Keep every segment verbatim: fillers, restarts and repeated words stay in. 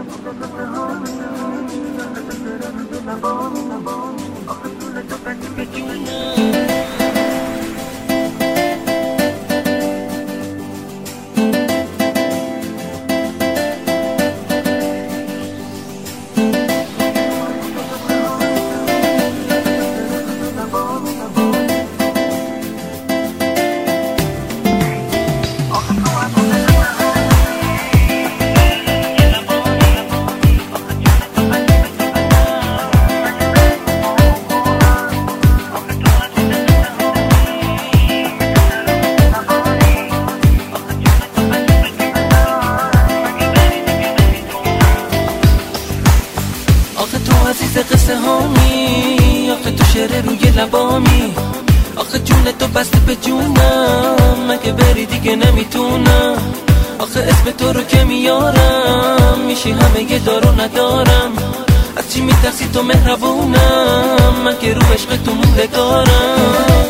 عزیز قصه هامی، آخه تو شعر روی لبامی، آخه جون تو بسته به جونم، مگه بری دیگه نمیتونم، آخه اسم تو رو که میارم میشی همه یه دارو ندارم، از چی میترسی تو مهربونم، من که رو عشق تو موندگارم.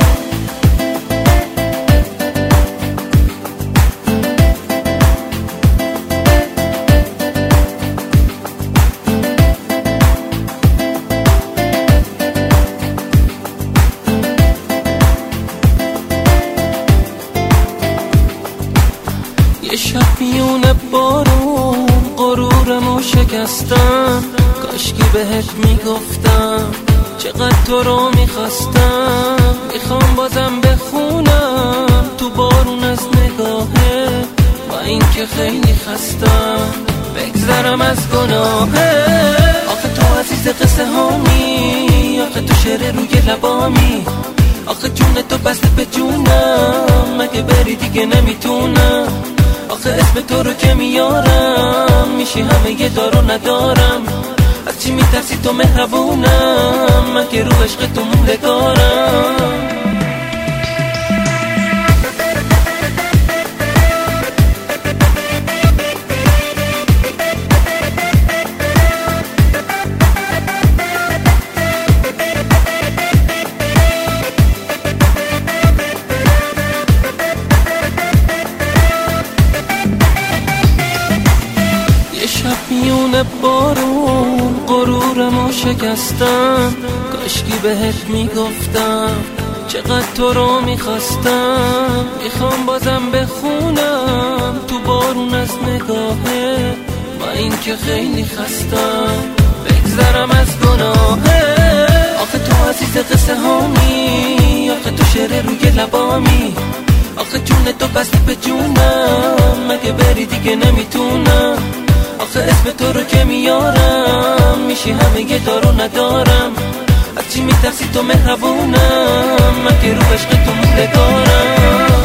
یه شب میونه بارون غرورمو شکستم، کاشکی بهت میگفتم چقدر تو رو میخواستم، میخوام بازم بخونم تو بارون از نگاهه، با این که خیلی خستم بگذرم از گناهه. آخه تو عزیز قصه هامی، آخه تو شعر روی لبامی، آخه جون تو بسته به جونم، مگه بری دیگه نمیتونم، آخه اسم تو رو که میارم میشی همه یه دارو ندارم، از چی میترسی تو مهربونم، من که رو عشق تو موندگارم. میونه بارون غرورمو شکستم، کاشکی بهت میگفتم چقدر تو رو میخواستم، میخوام بازم بخونم تو بارون از نگاهه، با این که خیلی خستم بگذرم از گناهه. آخه تو عزیز قصه هامی، آخه تو شعر روی لبامی، آخه جون تو بسته به جونم، مگه بری دیگه نمیتونم، آخه اسم تو رو که میارم میشی همه یه دارو ندارم، از چی میترسی تو مهربونم، من که رو عشق تو موندگارم.